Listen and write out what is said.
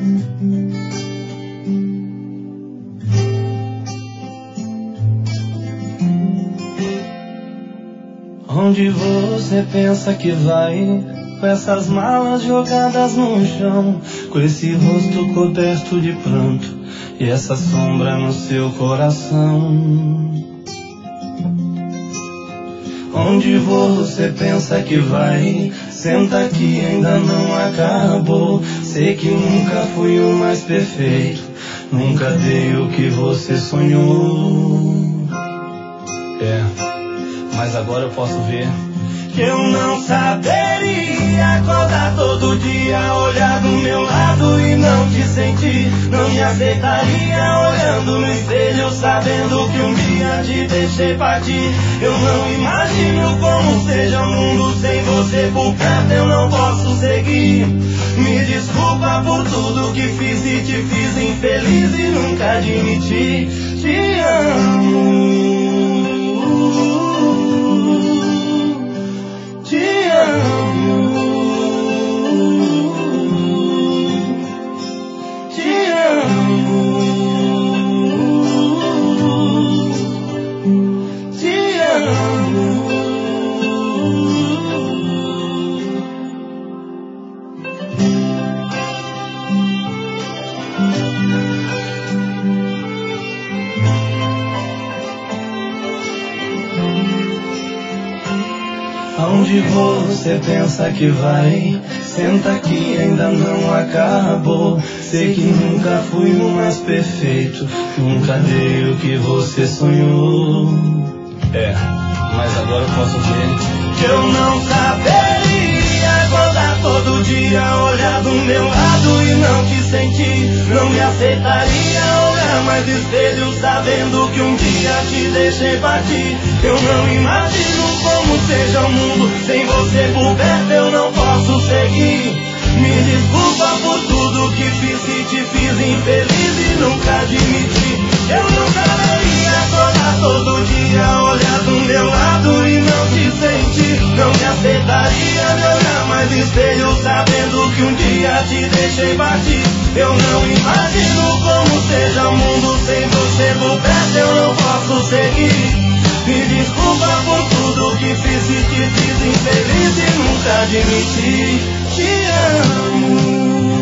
Onde você pensa que vai? Com essas malas jogadas no chão, com esse rosto coberto de pranto e essa sombra no seu coração. Onde você pensa que vai? Senta que ainda não acabou. Sei que nunca fui o mais perfeito, nunca dei o que você sonhou. Mas agora eu posso ver que eu não saberia acordar todo dia, olhar do meu lado e não te sentir. Não me aceitaria olhando no espelho, sabendo que um dia te deixei partir. Eu não imagino como seja o mundo sem você por perto, eu não posso seguir. Me desculpa por tudo que fiz e te fiz infeliz e nunca admiti. Te amo. Aonde você pensa que vai? Senta que ainda não acabou. Sei que nunca fui o mais perfeito, nunca dei o que você sonhou. Mas agora eu posso ver que eu não saberia acordar todo dia, olhar do meu lado e não te sentir. Não me aceitaria olhar mais no espelho, sabendo que um dia te deixei partir. Eu não imagino como seja o mundo sem você por perto, eu não posso seguir. Me desculpa por tudo que fiz e te fiz infeliz e nunca admiti. Eu não saberia acordar todo dia, olhar do meu lado e não te sentir. Não me aceitaria me olhar mais no espelho, sabendo que um dia te deixei partir. Eu não imagino como seja o mundo sem você por perto, eu não posso seguir. Me desculpa por tudo que fiz e te fiz infeliz e nunca admiti. Te amo.